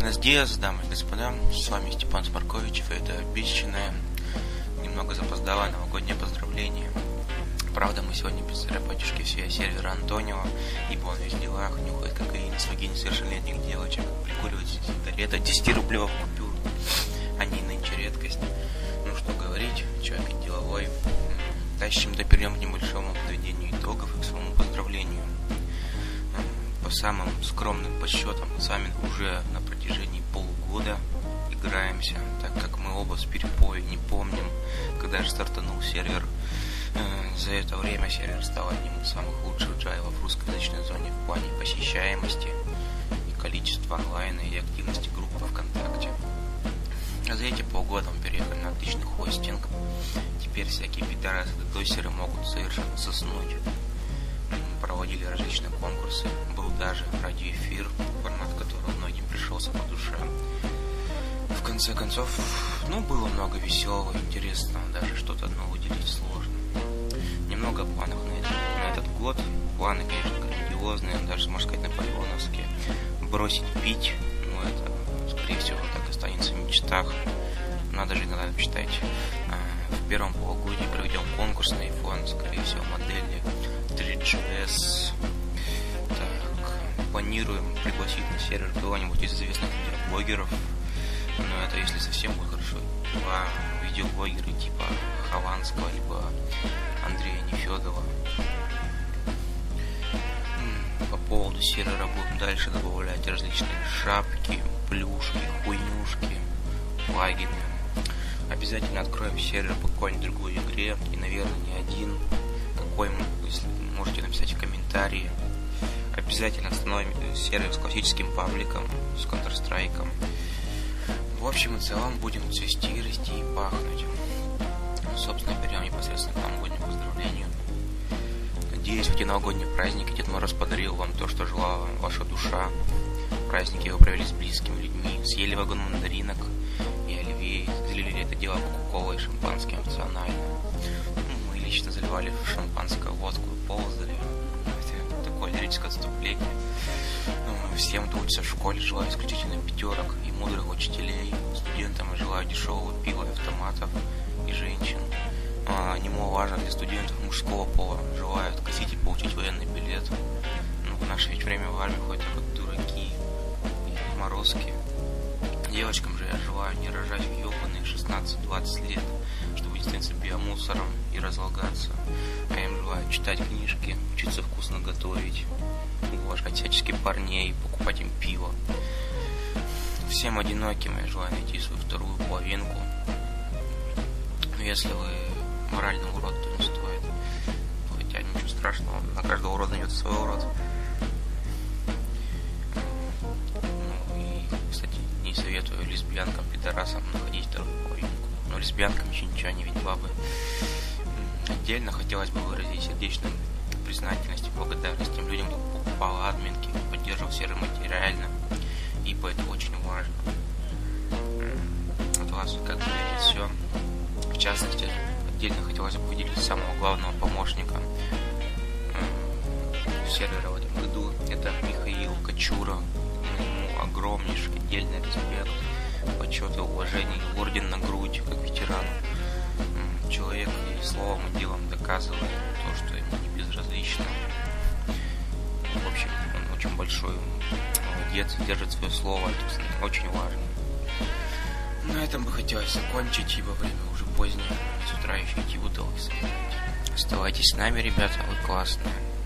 Буэнос диас, дамы и господа, с вами Степан Смарковичев, и это обещанное, немного запоздалое новогоднее поздравление. Правда, мы сегодня без батюшки всей сервера Антонио, ибо он весь в делах, нюхает кокаин с вагин несовершеннолетних девочек, прикуривает сигареты, 10-рублевых купюр, они нынче редкость. Ну что говорить, человек деловой. Тащим перейдем к небольшому подведению итогов и к своему поздравлению. По самым скромным подсчетам, с вами уже на протяжении полугода играемся, так как мы оба с перепоя не помним, когда же стартанул сервер. За это время сервер стал одним из самых лучших джайлов в русскоязычной зоне в плане посещаемости и количества онлайна и активности группы ВКонтакте. А за эти полгода мы переехали на отличный хостинг. Теперь всякие пидорасы-досеры могут совершенно соснуть. Проводили различные конкурсы. Был даже радиоэфир, формат которого многим пришелся по душе. В конце концов, было много веселого, интересного, даже что-то одно выделить сложно. Немного о планах на этот год. Планы, конечно, грандиозные, даже, можно сказать, наполеоновские. Бросить пить, это, скорее всего, так и останется в мечтах. Надо же иногда мечтать. В первом полугодии проведем конкурс на iPhone, скорее всего, модели 3GS. Так, планируем пригласить на сервер кого-нибудь из известных видеоблогеров. Но это если совсем будет хорошо. Два видеоблогера типа Хованского, либо Андрея Нефедова. По поводу сервера будем дальше добавлять различные шапки, плюшки, хуйнюшки, плагины. Обязательно откроем сервер по какой-нибудь другой игре, и, наверное, не один. Какой, если можете написать в комментарии. Обязательно установим сервер с классическим пабликом, с Counter-Strike. В общем и целом будем цвести, расти и пахнуть. Собственно, перейдем непосредственно к новогоднему поздравлению. Надеюсь, в эти новогодние праздники Дед Мороз подарил вам то, что желала ваша душа. Праздники вы провели с близкими людьми, съели вагон мандаринок и оливье, залили это дело кока-колой и шампанским опционально. Мы лично заливали в шампанское водку и ползали. Это такое лирическое отступление. Всем, кто учится в школе, желаю исключительно пятерок и мудрых учителей. Студентам желаю дешевого пива и автоматов и женщин. Немаловажно для студентов мужского пола желаю откосить и получить военный билет. В наше ведь время в армию ходят только дураки и морозки. Девочкам же я желаю не рожать в ёбаные 16-20 лет, чтобы не становиться биомусором и разлагаться. А я им желаю читать книжки, учиться вкусно готовить, уважать всяческих парней, покупать им пиво. Всем одиноким я желаю найти свою вторую половинку. Но если вы моральный урод, то не стоит. Хотя ничего страшного, на каждого урода найдется свой урод. И, кстати, не советую лесбиянкам, пидорасам находить вторую половинку. Но лесбиянкам еще ничего не ведь бабы. Отдельно хотелось бы выразить сердечную признательность и благодарность тем людям, кто покупал админки, поддерживал сервер материально, ибо это очень важно. От вас как бы все. В частности, отдельно хотелось бы выделить самого главного помощника сервера в этом году. Это Михаил Кочура. Ему огромнейший отдельный респект, почет и уважение, и орден на грудь, как ветеран. Человек и словом, и делом доказывает то, что ему не безразлично. В общем, он очень большой молодец, держит свое слово, это очень важно. На этом бы хотелось закончить, ибо время уже позднее, с утра еще идти в удалось. Оставайтесь с нами, ребята, вы классные.